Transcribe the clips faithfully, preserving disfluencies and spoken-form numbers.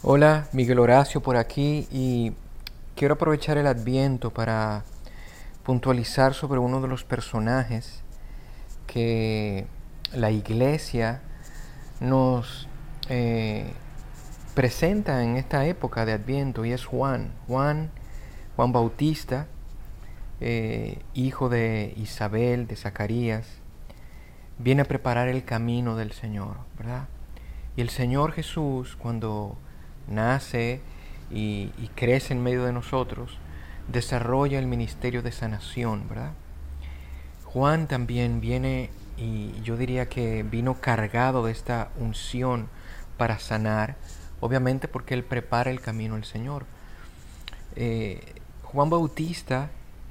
Hola, Miguel Horacio por aquí y quiero aprovechar el Adviento para puntualizar sobre uno de los personajes que la Iglesia nos eh, presenta en esta época de Adviento, y es Juan. Juan, Juan Bautista, eh, hijo de Isabel, de Zacarías, viene a preparar el camino del Señor, ¿verdad? Y el Señor Jesús, cuando nace y, y crece en medio de nosotros, desarrolla el ministerio de sanación, ¿verdad? Juan también viene, y yo diría que vino cargado de esta unción para sanar, obviamente porque él prepara el camino al Señor. Eh, Juan Bautista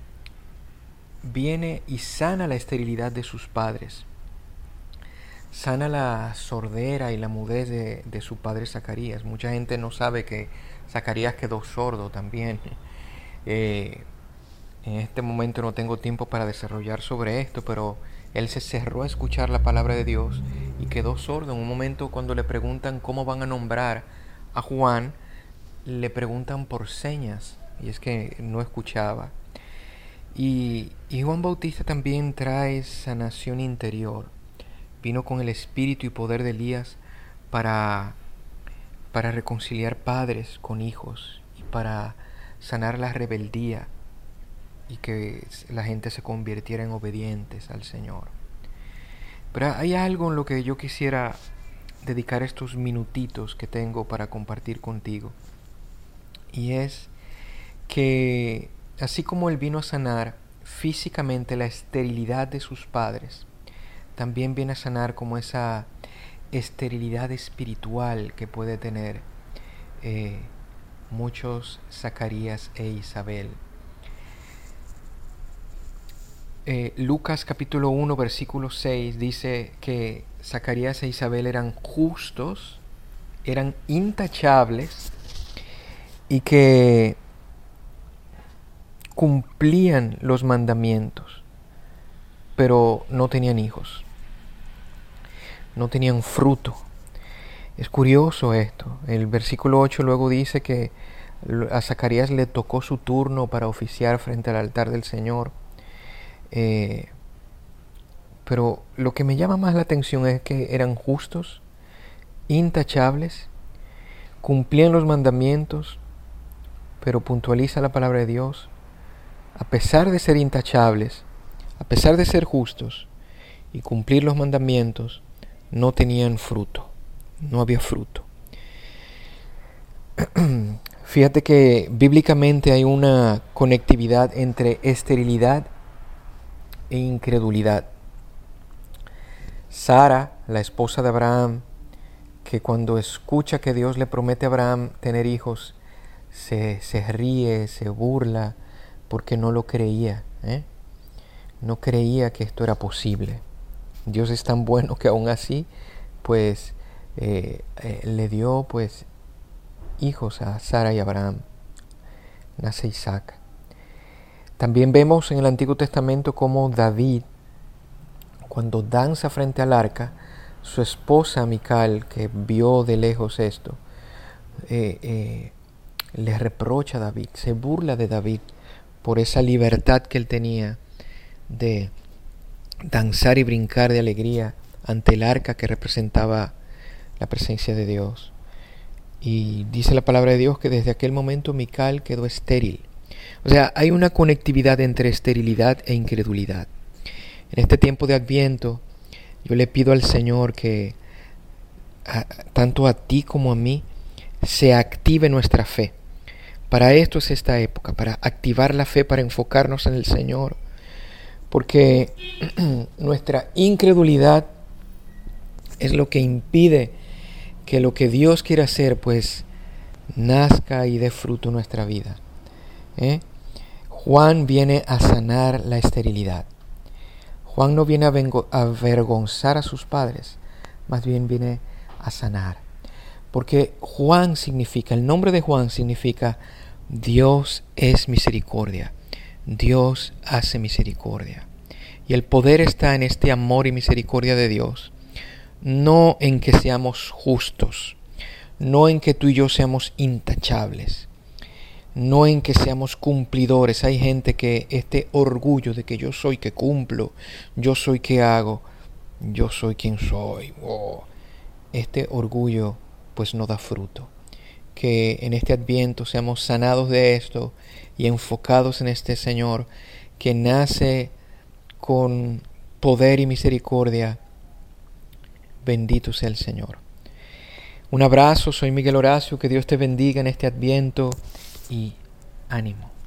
viene y sana la esterilidad de sus padres, sana la sordera y la mudez de, de su padre Zacarías. Mucha gente no sabe que Zacarías quedó sordo también. Eh, en este momento no tengo tiempo para desarrollar sobre esto, pero él se cerró a escuchar la palabra de Dios y quedó sordo. En un momento, cuando le preguntan cómo van a nombrar a Juan, le preguntan por señas, y es que no escuchaba. Y, y Juan Bautista también trae sanación interior. Vino con el espíritu y poder de Elías para, para reconciliar padres con hijos y para sanar la rebeldía y que la gente se convirtiera en obedientes al Señor. Pero hay algo en lo que yo quisiera dedicar estos minutitos que tengo para compartir contigo. Y es que así como Él vino a sanar físicamente la esterilidad de sus padres, también viene a sanar como esa esterilidad espiritual que puede tener eh, muchos Zacarías e Isabel. Eh, Lucas capítulo uno versículo seis dice que Zacarías e Isabel eran justos, eran intachables y que cumplían los mandamientos, pero no tenían hijos, no tenían fruto. Es curioso esto. El versículo ocho luego dice que a Zacarías le tocó su turno para oficiar frente al altar del Señor. Eh, pero lo que me llama más la atención es que eran justos, intachables, cumplían los mandamientos, pero puntualiza la palabra de Dios, a pesar de ser intachables, a pesar de ser justos y cumplir los mandamientos, no tenían fruto, no había fruto. Fíjate que bíblicamente hay una conectividad entre esterilidad e incredulidad. Sara, la esposa de Abraham, que cuando escucha que Dios le promete a Abraham tener hijos, se, se ríe, se burla, porque no lo creía, ¿eh? No creía que esto era posible. Dios es tan bueno que aún así, pues, eh, eh, le dio, pues, hijos a Sara y Abraham. Nace Isaac. También vemos en el Antiguo Testamento cómo David, cuando danza frente al arca, su esposa Mical, que vio de lejos esto, eh, eh, le reprocha a David, se burla de David por esa libertad que él tenía de danzar y brincar de alegría ante el arca que representaba la presencia de Dios. Y dice la palabra de Dios que desde aquel momento Mical quedó estéril. O sea, hay una conectividad entre esterilidad e incredulidad. En este tiempo de Adviento, yo le pido al Señor que a, tanto a ti como a mí se active nuestra fe. Para esto es esta época, para activar la fe, para enfocarnos en el Señor. Porque nuestra incredulidad es lo que impide que lo que Dios quiere hacer, pues, nazca y dé fruto en nuestra vida. ¿Eh? Juan viene a sanar la esterilidad. Juan no viene a, vengo, a avergonzar a sus padres, más bien viene a sanar. Porque Juan significa, el nombre de Juan significa Dios es misericordia. Dios hace misericordia. Y el poder está en este amor y misericordia de Dios, no en que seamos justos, no en que tú y yo seamos intachables, no en que seamos cumplidores. Hay gente que este orgullo de que yo soy que cumplo, yo soy que hago, yo soy quien soy, oh, este orgullo pues no da fruto. Que en este Adviento seamos sanados de esto y enfocados en este Señor que nace con poder y misericordia. Bendito sea el Señor. Un abrazo, soy Miguel Horacio, que Dios te bendiga en este Adviento y ánimo.